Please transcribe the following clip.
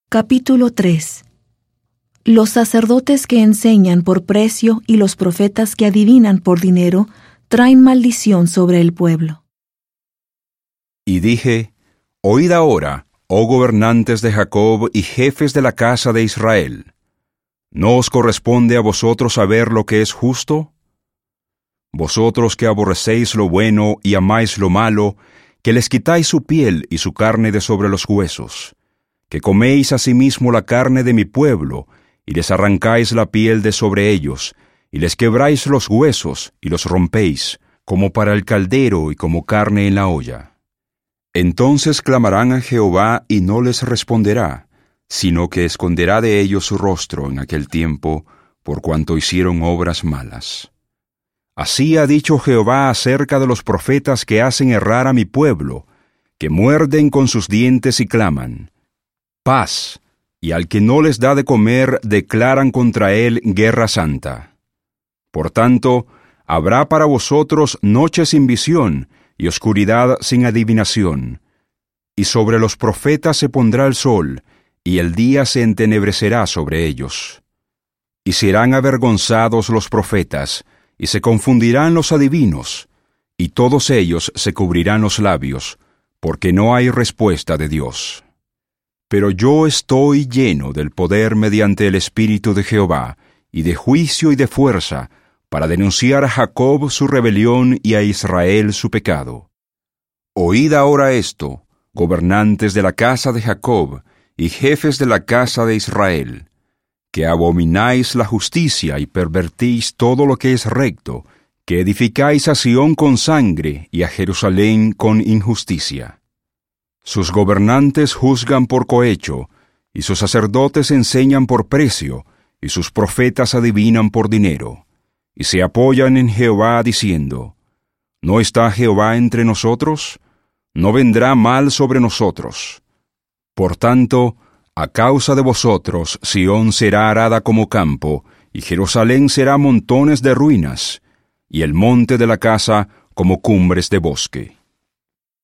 Capítulo 3. Los sacerdotes que enseñan por precio y los profetas que adivinan por dinero traen maldición sobre el pueblo. Y dije: Oíd ahora, oh gobernantes de Jacob y jefes de la casa de Israel. ¿No os corresponde a vosotros saber lo que es justo? Vosotros que aborrecéis lo bueno y amáis lo malo, que les quitáis su piel y su carne de sobre los huesos, que coméis asimismo la carne de mi pueblo, y les arrancáis la piel de sobre ellos, y les quebráis los huesos, y los rompéis, como para el caldero y como carne en la olla. Entonces clamarán a Jehová, y no les responderá, sino que esconderá de ellos su rostro en aquel tiempo, por cuanto hicieron obras malas. Así ha dicho Jehová acerca de los profetas que hacen errar a mi pueblo, que muerden con sus dientes y claman: paz, y al que no les da de comer declaran contra él guerra santa. Por tanto, habrá para vosotros noche sin visión y oscuridad sin adivinación. Y sobre los profetas se pondrá el sol, y el día se entenebrecerá sobre ellos. Y serán avergonzados los profetas, y se confundirán los adivinos, y todos ellos se cubrirán los labios, porque no hay respuesta de Dios. Pero yo estoy lleno del poder mediante el Espíritu de Jehová, y de juicio y de fuerza, para denunciar a Jacob su rebelión y a Israel su pecado. Oíd ahora esto, gobernantes de la casa de Jacob, y jefes de la casa de Israel, que abomináis la justicia y pervertís todo lo que es recto, que edificáis a Sión con sangre y a Jerusalén con injusticia. Sus gobernantes juzgan por cohecho, y sus sacerdotes enseñan por precio, y sus profetas adivinan por dinero, y se apoyan en Jehová diciendo: ¿No está Jehová entre nosotros? ¿No vendrá mal sobre nosotros? Por tanto, a causa de vosotros, Sión será arada como campo, y Jerusalén será montones de ruinas, y el monte de la casa como cumbres de bosque.